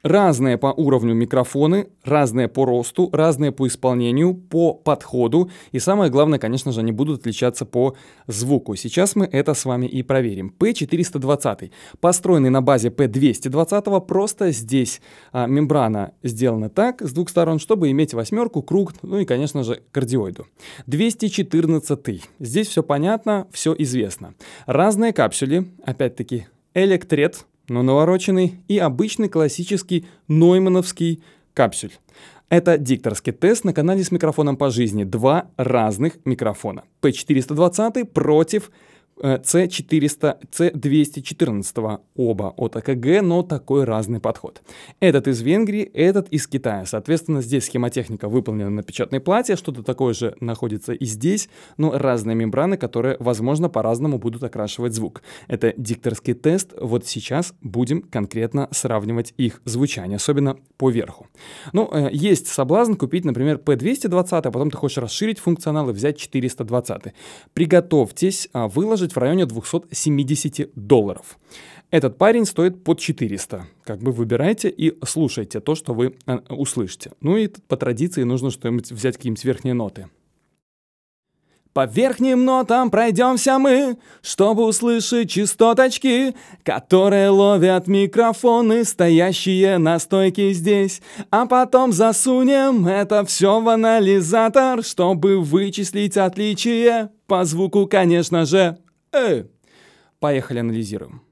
Разные по уровню микрофоны, разные по росту, разные по исполнению, по подходу. И самое главное, конечно же, они будут отличаться по звуку. Сейчас мы это с вами и проверим. P420, построенный на базе P220, просто здесь мембрана сделана так, с двух сторон, чтобы иметь восьмерку, круг, ну и, конечно же, кардиоиду. 214. Здесь все понятно, все известно. Разные капсули, опять-таки, электрет, но навороченный, и обычный классический ноймановский капсюль. Это дикторский тест на канале с микрофоном по жизни. Два разных микрофона. P420 против C214. Оба от АКГ, но такой разный подход. Этот из Венгрии, этот из Китая. Соответственно, здесь схемотехника выполнена на печатной плате. Что-то такое же находится и здесь, но разные мембраны, которые, возможно, по-разному будут окрашивать звук. Это дикторский тест. Вот сейчас будем конкретно сравнивать их звучание, особенно по верху. Ну, есть соблазн купить, например, P220, а потом ты хочешь расширить функционал и взять 420. Приготовьтесь выложить в районе $270. Этот парень стоит под 400. Как бы выбирайте и слушайте то, что вы услышите. Ну и по традиции нужно что-нибудь взять, какие-нибудь верхние ноты. По верхним нотам пройдемся мы, чтобы услышать частоточки, которые ловят микрофоны, стоящие на стойке здесь. А потом засунем это все в анализатор, чтобы вычислить отличие по звуку, конечно же. Поехали анализируем.